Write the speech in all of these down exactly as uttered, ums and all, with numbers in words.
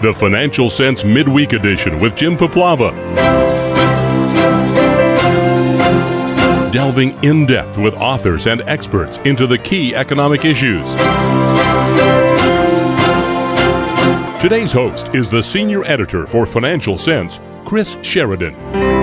the Financial Sense Midweek Edition with Jim Paplava. Delving in depth with authors and experts into the key economic issues. Today's host is the senior editor for Financial Sense, Chris Sheridan.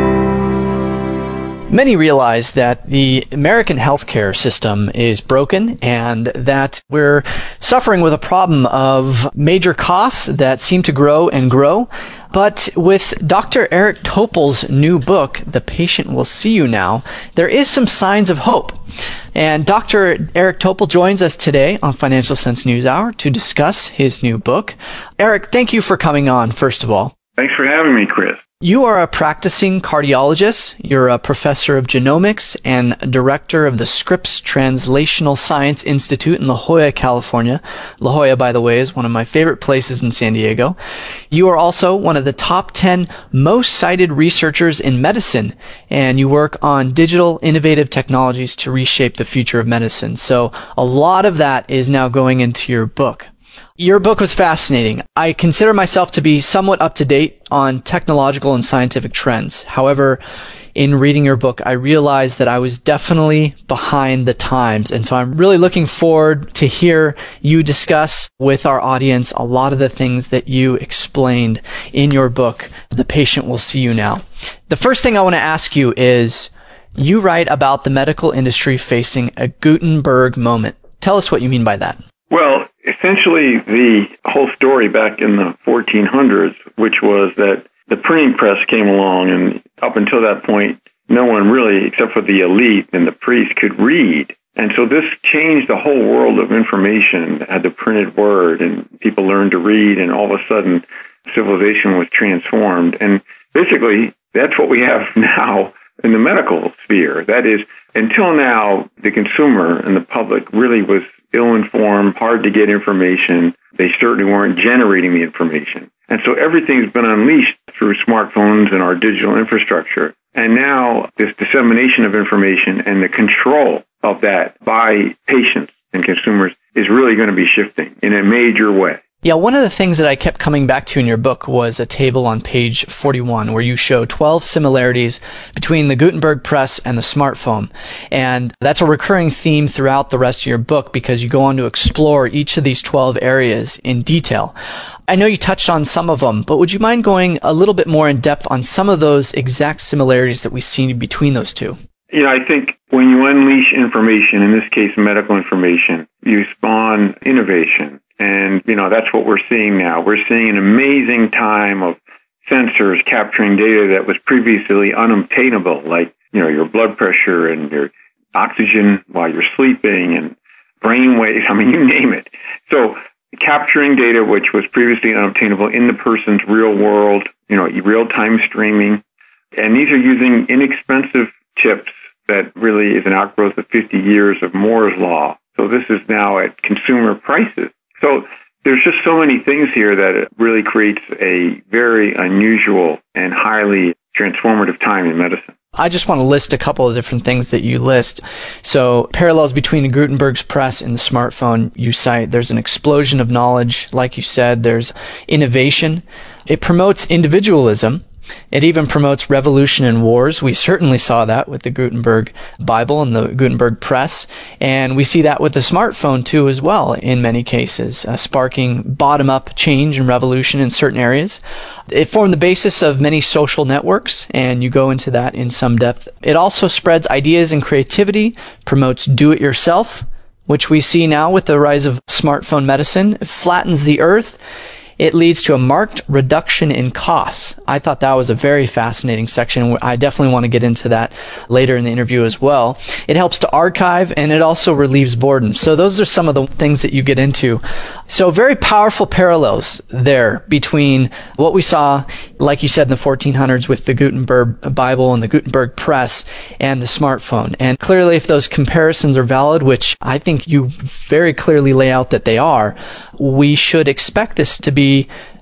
Many realize that the American healthcare system is broken and that we're suffering with a problem of major costs that seem to grow and grow. But with Doctor Eric Topol's new book, The Patient Will See You Now, there is some signs of hope. And Doctor Eric Topol joins us today on Financial Sense News Hour to discuss his new book. Eric, thank you for coming on, first of all. Thanks for having me, Chris. You are a practicing cardiologist, you're a professor of genomics and director of the Scripps Translational Science Institute in La Jolla, California. La Jolla, by the way, is one of my favorite places in San Diego. You are also one of the top ten most cited researchers in medicine, and you work on digital innovative technologies to reshape the future of medicine. So a lot of that is now going into your book. Your book was fascinating. I consider myself to be somewhat up to date on technological and scientific trends. However, in reading your book, I realized that I was definitely behind the times. And so I'm really looking forward to hear you discuss with our audience a lot of the things that you explained in your book, The Patient Will See You Now. The first thing I want to ask you is, you write about the medical industry facing a Gutenberg moment. Tell us what you mean by that. Well, essentially, the whole story back in the fourteen hundreds, which was that the printing press came along, and up until that point, no one really, except for the elite and the priests, could read. And so this changed the whole world of information, had the printed word, and people learned to read, and all of a sudden, civilization was transformed. And basically, that's what we have now in the medical sphere. That is, until now, the consumer and the public really was ill-informed, hard to get information. They certainly weren't generating the information. And so everything's been unleashed through smartphones and our digital infrastructure. And now this dissemination of information and the control of that by patients and consumers is really going to be shifting in a major way. Yeah, one of the things that I kept coming back to in your book was a table on page forty-one where you show twelve similarities between the Gutenberg press and the smartphone. And that's a recurring theme throughout the rest of your book because you go on to explore each of these twelve areas in detail. I know you touched on some of them, but would you mind going a little bit more in depth on some of those exact similarities that we see between those two? You know, I think when you unleash information, in this case medical information, you spawn innovation. And, you know, that's what we're seeing now. We're seeing an amazing time of sensors capturing data that was previously unobtainable, like, you know, your blood pressure and your oxygen while you're sleeping and brain waves. I mean, you name it. So capturing data which was previously unobtainable in the person's real world, you know, real-time streaming. And these are using inexpensive chips that really is an outgrowth of fifty years of Moore's Law. So this is now at consumer prices. So there's just so many things here that it really creates a very unusual and highly transformative time in medicine. I just want to list a couple of different things that you list. So parallels between the Gutenberg's press and the smartphone you cite. There's an explosion of knowledge. Like you said, there's innovation. It promotes individualism. It even promotes revolution and wars. We certainly saw that with the Gutenberg Bible and the Gutenberg press. And we see that with the smartphone too as well in many cases, uh, sparking bottom-up change and revolution in certain areas. It formed the basis of many social networks, and you go into that in some depth. It also spreads ideas and creativity, promotes do-it-yourself, which we see now with the rise of smartphone medicine. It flattens the earth. It leads to a marked reduction in costs. I thought that was a very fascinating section. I definitely want to get into that later in the interview as well. It helps to archive, and it also relieves boredom. So those are some of the things that you get into. So very powerful parallels there between what we saw, like you said, in the fourteen hundreds with the Gutenberg Bible and the Gutenberg press and the smartphone. And clearly, if those comparisons are valid, which I think you very clearly lay out that they are, we should expect this to be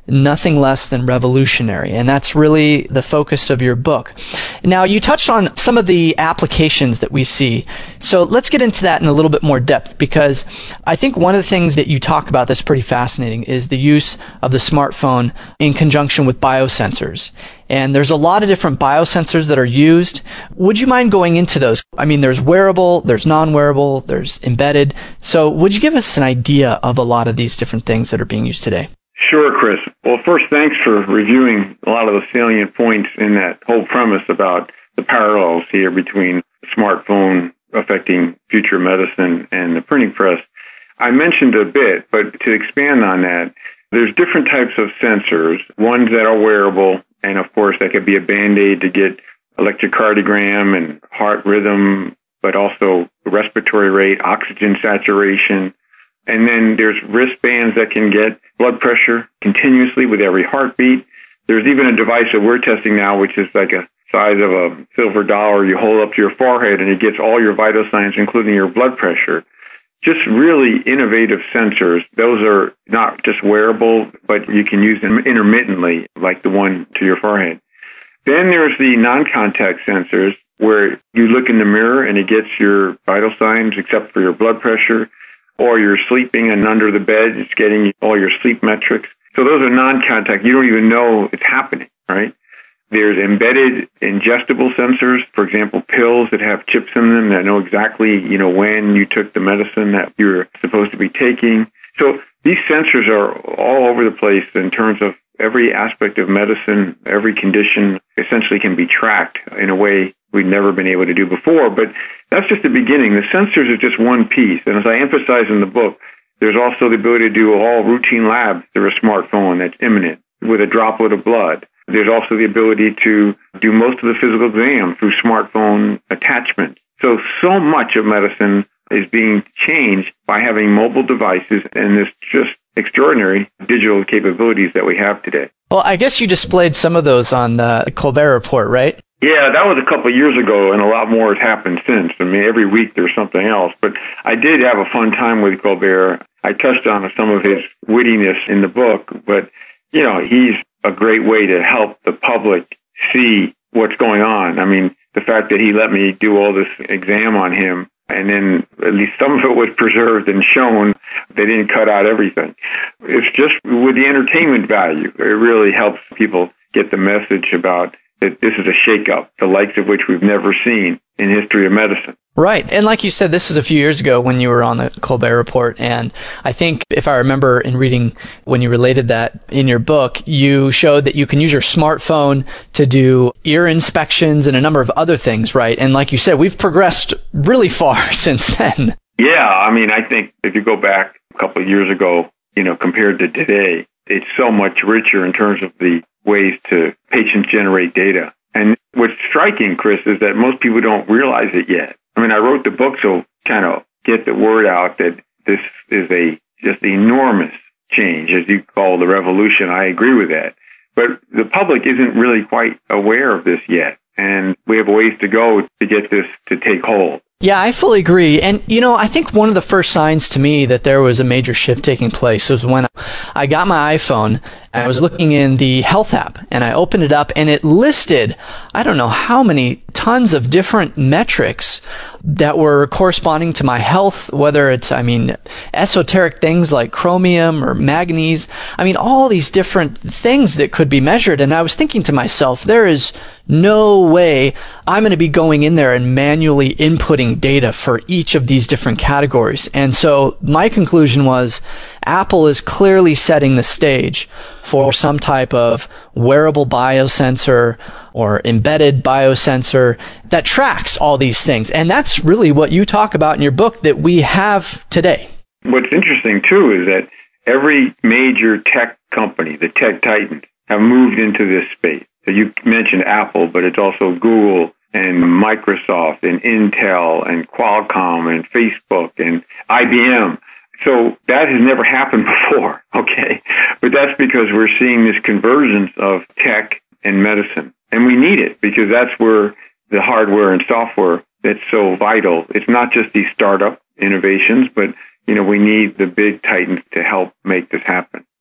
nothing less than revolutionary. And that's really the focus of your book. Now, you touched on some of the applications that we see. So let's get into that in a little bit more depth, because I think one of the things that you talk about that's pretty fascinating is the use of the smartphone in conjunction with biosensors. And there's a lot of different biosensors that are used. Would you mind going into those? I mean, there's wearable, there's non-wearable, there's embedded. So would you give us an idea of a lot of these different things that are being used today? Sure, Chris. Well, first, thanks for reviewing a lot of the salient points in that whole premise about the parallels here between the smartphone affecting future medicine and the printing press. I mentioned a bit, but to expand on that, there's different types of sensors, ones that are wearable, and of course that could be a Band-Aid to get electrocardiogram and heart rhythm, but also respiratory rate, oxygen saturation. And then there's wristbands that can get blood pressure continuously with every heartbeat. There's even a device that we're testing now, which is like a size of a silver dollar. You hold up to your forehead and it gets all your vital signs, including your blood pressure. Just really innovative sensors. Those are not just wearable, but you can use them intermittently, like the one to your forehead. Then there's the non-contact sensors, where you look in the mirror and it gets your vital signs except for your blood pressure, or you're sleeping and under the bed, it's getting all your sleep metrics. So those are non-contact. You don't even know it's happening, right? There's embedded ingestible sensors, for example, pills that have chips in them that know exactly, you know, when you took the medicine that you're supposed to be taking. So these sensors are all over the place in terms of every aspect of medicine. Every condition essentially can be tracked in a way we've never been able to do before. But that's just the beginning. The sensors are just one piece. And as I emphasize in the book, there's also the ability to do all routine labs through a smartphone that's imminent with a droplet of blood. There's also the ability to do most of the physical exam through smartphone attachments. So, so much of medicine is being changed by having mobile devices and this just extraordinary digital capabilities that we have today. Well, I guess you displayed some of those on the Colbert Report, right? Yeah, that was a couple of years ago, and a lot more has happened since. I mean, every week there's something else. But I did have a fun time with Colbert. I touched on some of his wittiness in the book, but, you know, he's a great way to help the public see what's going on. I mean, the fact that he let me do all this exam on him, and then at least some of it was preserved and shown. They didn't cut out everything. It's just with the entertainment value. It really helps people get the message about that this is a shakeup, the likes of which we've never seen in history of medicine. Right. And like you said, this is a few years ago when you were on the Colbert Report. And I think if I remember in reading when you related that in your book, you showed that you can use your smartphone to do ear inspections and a number of other things, right? And like you said, we've progressed really far since then. Yeah. I mean, I think if you go back a couple of years ago, you know, compared to today, it's so much richer in terms of the ways to patients generate data. And what's striking, Chris, is that most people don't realize it yet. I mean, I wrote the book so kind of get the word out that this is a just enormous change, as you call the revolution. I agree with that. But the public isn't really quite aware of this yet. And we have a ways to go to get this to take hold. Yeah, I fully agree. And, you know, I think one of the first signs to me that there was a major shift taking place was when I got my iPhone and I was looking in the health app and I opened it up and it listed, I don't know how many tons of different metrics that were corresponding to my health, whether it's, I mean, esoteric things like chromium or manganese. I mean, all these different things that could be measured. And I was thinking to myself, there is no way I'm going to be going in there and manually inputting data for each of these different categories. And so my conclusion was Apple is clearly setting the stage for some type of wearable biosensor or embedded biosensor that tracks all these things. And that's really what you talk about in your book that we have today. What's interesting, too, is that every major tech company, the tech titans, have moved into this space. So you mentioned Apple, but it's also Google and Microsoft and Intel and Qualcomm and Facebook and I B M. So that has never happened before, okay? But that's because we're seeing this convergence of tech and medicine. And we need it because that's where the hardware and software that's so vital. It's not just these startup innovations, but, you know, we need the big titans to help make this happen.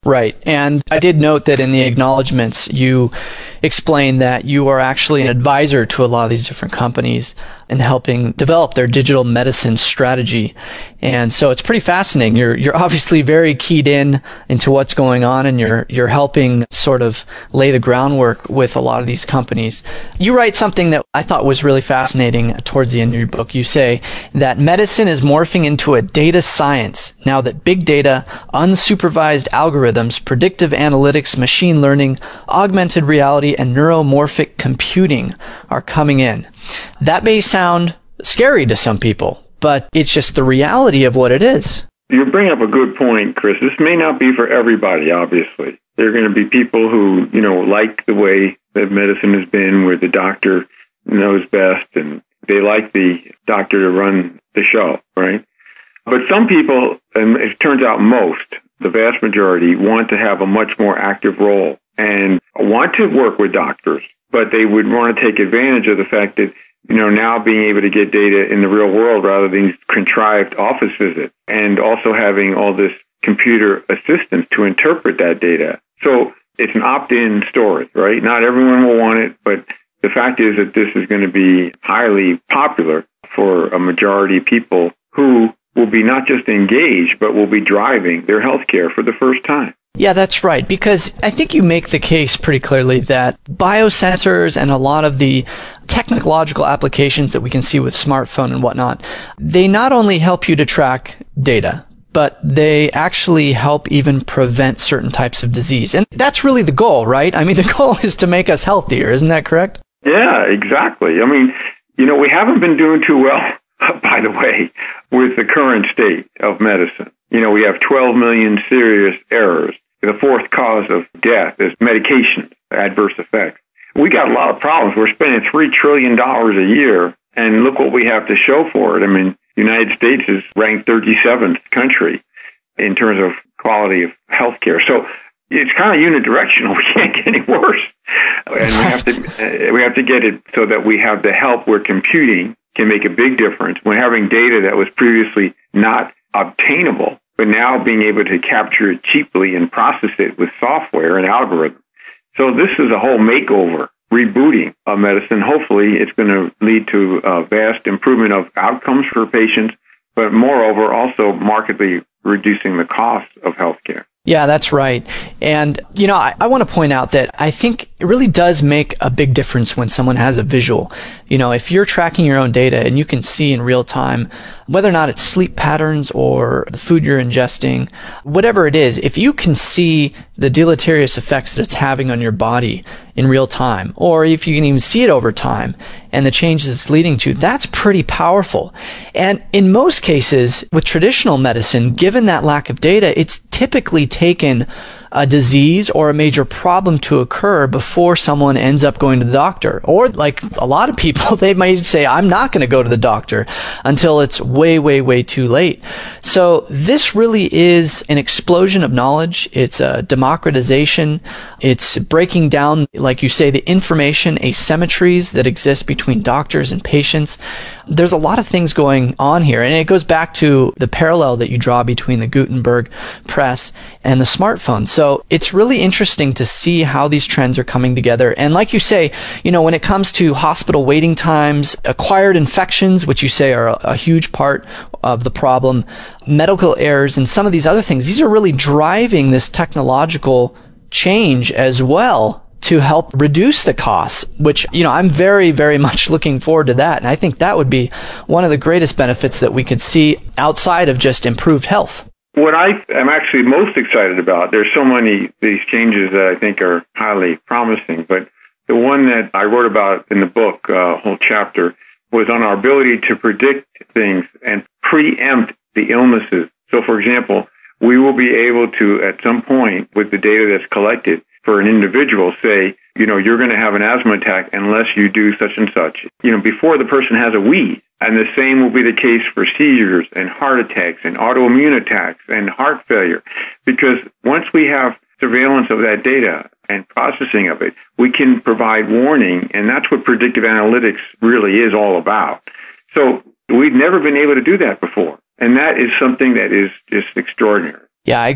Right. And I did note that in the acknowledgments, you explained that you are actually an advisor to a lot of these different companies in helping develop their digital medicine strategy. And so it's pretty fascinating. You're you're obviously very keyed in into what's going on, and you're you're helping sort of lay the groundwork with a lot of these companies. You write something that I thought was really fascinating towards the end of your book. You say that medicine is morphing into a data science now that big data, unsupervised algorithms, predictive analytics, machine learning, augmented reality, and neuromorphic computing are coming in. That may sound scary to some people, but it's just the reality of what it is. You bring up a good point, Chris. This may not be for everybody, obviously. There are going to be people who, you know, like the way that medicine has been, where the doctor knows best and they like the doctor to run the show, right? But some people, and it turns out most, the vast majority, want to have a much more active role and want to work with doctors, but they would want to take advantage of the fact that, you know, now being able to get data in the real world rather than these contrived office visits, and also having all this computer assistance to interpret that data. So it's an opt-in story, right? Not everyone will want it, but the fact is that this is going to be highly popular for a majority of people who will be not just engaged, but will be driving their healthcare for the first time. Yeah, that's right, because I think you make the case pretty clearly that biosensors and a lot of the technological applications that we can see with smartphone and whatnot, they not only help you to track data, but they actually help even prevent certain types of disease. And that's really the goal, right? I mean, the goal is to make us healthier, isn't that correct? Yeah, exactly. I mean, you know, we haven't been doing too well, by the way, with the current state of medicine. You know, we have twelve million serious errors. The fourth cause of death is medication, adverse effects. We got a lot of problems. We're spending three trillion dollars a year, and look what we have to show for it. I mean, the United States is ranked thirty-seventh country in terms of quality of healthcare. So it's kind of unidirectional. We can't get any worse. And we have to uh, we have to get it so that we have the help where computing can make a big difference. We're having data that was previously not obtainable, but now being able to capture it cheaply and process it with software and algorithms. So this is a whole makeover, rebooting of medicine. Hopefully it's going to lead to a vast improvement of outcomes for patients, but moreover, also markedly reducing the cost of healthcare. Yeah, that's right. And, you know, I, I want to point out that I think it really does make a big difference when someone has a visual. You know, if you're tracking your own data and you can see in real time whether or not it's sleep patterns or the food you're ingesting, whatever it is, if you can see the deleterious effects that it's having on your body in real time, or if you can even see it over time and the changes it's leading to, that's pretty powerful. And in most cases, with traditional medicine, given that lack of data, it's typically taken a disease or a major problem to occur before someone ends up going to the doctor. Or like a lot of people, they might say, I'm not going to go to the doctor until it's way, way, way too late. So this really is an explosion of knowledge. It's a democratization. It's breaking down, like you say, the information asymmetries that exist between doctors and patients. There's a lot of things going on here, and it goes back to the parallel that you draw between the Gutenberg press and the smartphone. So it's really interesting to see how these trends are coming together. And like you say, you know, when it comes to hospital waiting times, acquired infections, which you say are a, a huge part of the problem, medical errors, and some of these other things, these are really driving this technological change as well to help reduce the costs, which, you know, I'm very, very much looking forward to that. And I think that would be one of the greatest benefits that we could see outside of just improved health. What I am actually most excited about, there's so many these changes that I think are highly promising, but the one that I wrote about in the book, a uh, whole chapter, was on our ability to predict things and preempt the illnesses. So, for example, we will be able to, at some point, with the data that's collected, for an individual, say, you know, you're going to have an asthma attack unless you do such and such, you know, before the person has a wheeze. And the same will be the case for seizures and heart attacks and autoimmune attacks and heart failure. Because once we have surveillance of that data and processing of it, we can provide warning, and that's what predictive analytics really is all about. So we've never been able to do that before, and that is something that is just extraordinary. Yeah, I agree.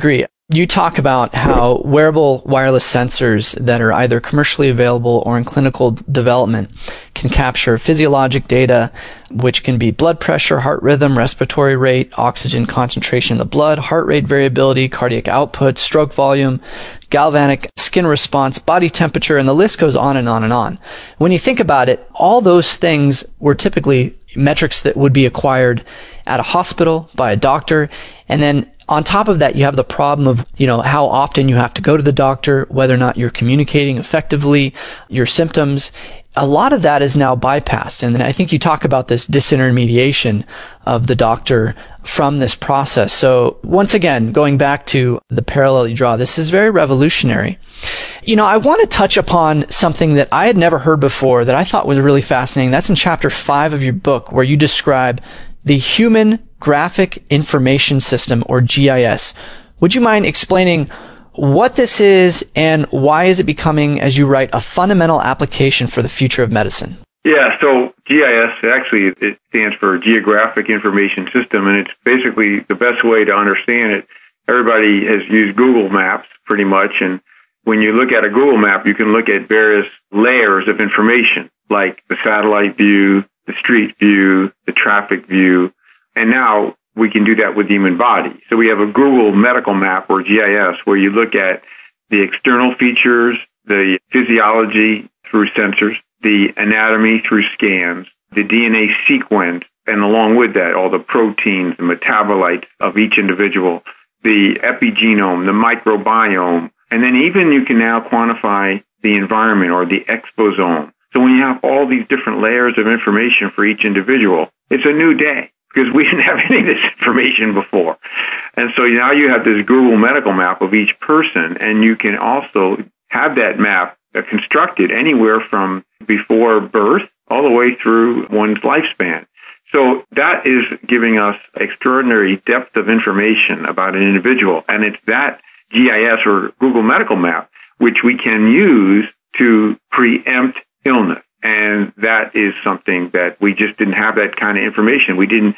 You talk about how wearable wireless sensors that are either commercially available or in clinical development can capture physiologic data, which can be blood pressure, heart rhythm, respiratory rate, oxygen concentration in the blood, heart rate variability, cardiac output, stroke volume, galvanic skin response, body temperature, and the list goes on and on and on. When you think about it, all those things were typically metrics that would be acquired at a hospital by a doctor, and then on top of that, you have the problem of, you know, how often you have to go to the doctor, whether or not you're communicating effectively, your symptoms. A lot of that is now bypassed. And then I think you talk about this disintermediation of the doctor from this process. So once again, going back to the parallel you draw, this is very revolutionary. You know, I want to touch upon something that I had never heard before that I thought was really fascinating. That's in chapter five of your book, where you describe the Human Graphic Information System, or G I S. Would you mind explaining what this is and why is it becoming, as you write, a fundamental application for the future of medicine? Yeah, so G I S, actually, it stands for Geographic Information System, and it's basically the best way to understand it. Everybody has used Google Maps pretty much, and when you look at a Google map, you can look at various layers of information, like the satellite view, the street view, the traffic view, and now we can do that with the human body. So we have a Google medical map, or G I S, where you look at the external features, the physiology through sensors, the anatomy through scans, the D N A sequence, and along with that, all the proteins and metabolites of each individual, the epigenome, the microbiome, and then even you can now quantify the environment, or the exposome. So when you have all these different layers of information for each individual, it's a new day, because we didn't have any of this information before. And so now you have this Google medical map of each person, and you can also have that map constructed anywhere from before birth all the way through one's lifespan. So that is giving us extraordinary depth of information about an individual, and it's that G I S, or Google medical map, which we can use to preempt illness. And that is something that we just didn't have that kind of information. We didn't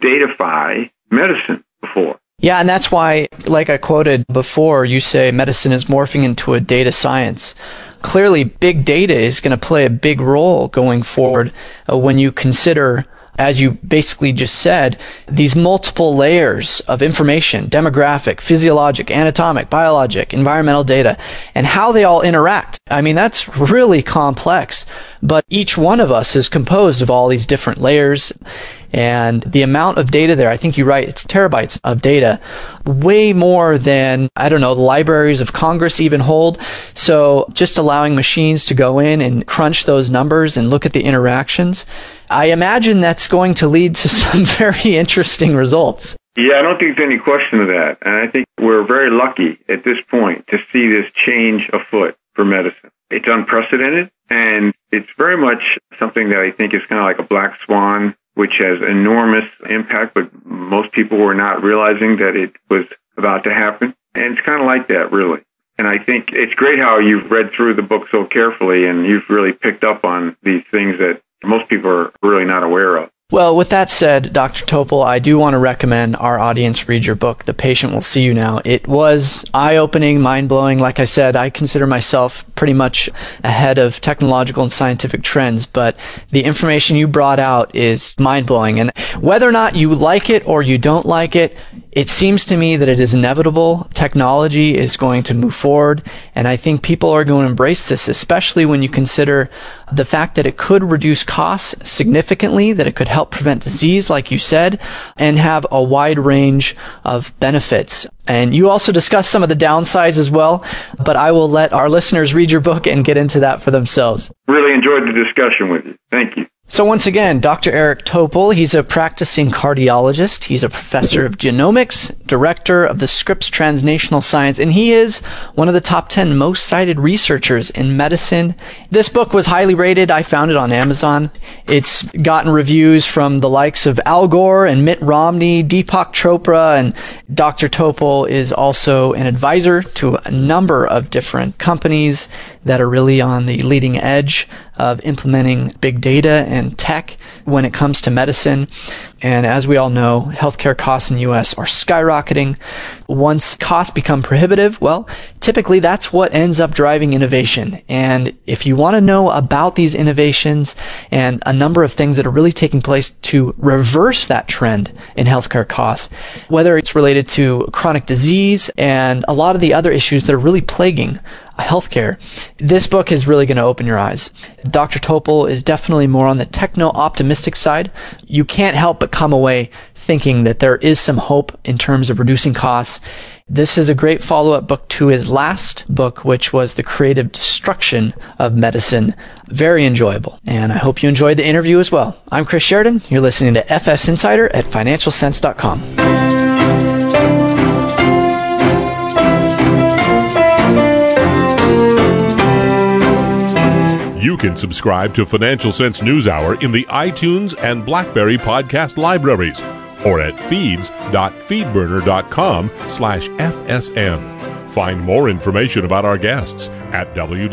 datafy medicine before. Yeah, and that's why, like I quoted before, you say medicine is morphing into a data science. Clearly, big data is going to play a big role going forward uh, when you consider, as you basically just said, these multiple layers of information, demographic, physiologic, anatomic, biologic, environmental data, and how they all interact. I mean, that's really complex, but each one of us is composed of all these different layers, and the amount of data there, I think you're right, it's terabytes of data, way more than, I don't know, the libraries of Congress even hold. So just allowing machines to go in and crunch those numbers and look at the interactions, I imagine that's going to lead to some very interesting results. Yeah, I don't think there's any question of that. And I think we're very lucky at this point to see this change afoot for medicine. It's unprecedented, and it's very much something that I think is kind of like a black swan, which has enormous impact, but most people were not realizing that it was about to happen. And it's kind of like that, really. And I think it's great how you've read through the book so carefully, and you've really picked up on these things that most people are really not aware of. Well, with that said, Doctor Topol, I do want to recommend our audience read your book, The Patient Will See You Now. It was eye-opening, mind-blowing. Like I said, I consider myself pretty much ahead of technological and scientific trends, but the information you brought out is mind-blowing. And whether or not you like it or you don't like it, it seems to me that it is inevitable. Technology is going to move forward, and I think people are going to embrace this, especially when you consider the fact that it could reduce costs significantly, that it could help prevent disease, like you said, and have a wide range of benefits. And you also discuss some of the downsides as well, but I will let our listeners read your book and get into that for themselves. Really enjoyed the discussion with you. Thank you. So once again, Doctor Eric Topol, he's a practicing cardiologist. He's a professor of genomics, director of the Scripps Translational Science, and he is one of the top ten most cited researchers in medicine. This book was highly rated. I found it on Amazon. It's gotten reviews from the likes of Al Gore and Mitt Romney, Deepak Chopra, and Doctor Topol is also an advisor to a number of different companies that are really on the leading edge of implementing big data and tech when it comes to medicine. And as we all know, healthcare costs in the U S are skyrocketing. Once costs become prohibitive, well, typically that's what ends up driving innovation. And if you want to know about these innovations and a number of things that are really taking place to reverse that trend in healthcare costs, whether it's related to chronic disease and a lot of the other issues that are really plaguing healthcare, this book is really going to open your eyes. Doctor Topol is definitely more on the techno-optimistic side. You can't help but come away thinking that there is some hope in terms of reducing costs. This is a great follow-up book to his last book, which was The Creative Destruction of Medicine. Very enjoyable. And I hope you enjoyed the interview as well. I'm Chris Sheridan. You're listening to F S Insider at financial sense dot com. You can subscribe to Financial Sense NewsHour in the iTunes and BlackBerry podcast libraries or at feeds.feedburner.com slash FSN. Find more information about our guests at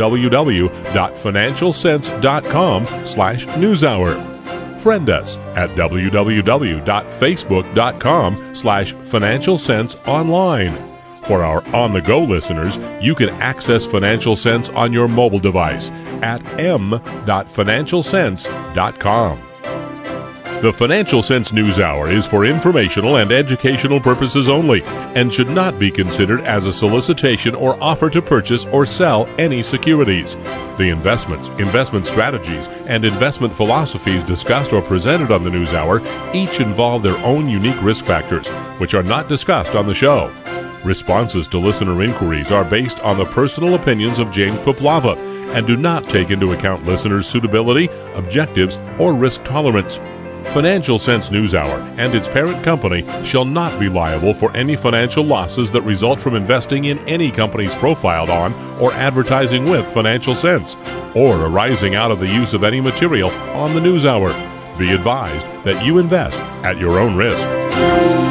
www.financialsense.com slash newshour. Friend us at www.facebook.com slash Financial Sense Online. For our on-the-go listeners, you can access Financial Sense on your mobile device at m dot financial sense dot com. The Financial Sense NewsHour is for informational and educational purposes only and should not be considered as a solicitation or offer to purchase or sell any securities. The investments, investment strategies, and investment philosophies discussed or presented on the NewsHour each involve their own unique risk factors, which are not discussed on the show. Responses to listener inquiries are based on the personal opinions of James Poplava and do not take into account listeners' suitability, objectives, or risk tolerance. Financial Sense NewsHour and its parent company shall not be liable for any financial losses that result from investing in any companies profiled on or advertising with Financial Sense, or arising out of the use of any material on the NewsHour. Be advised that you invest at your own risk.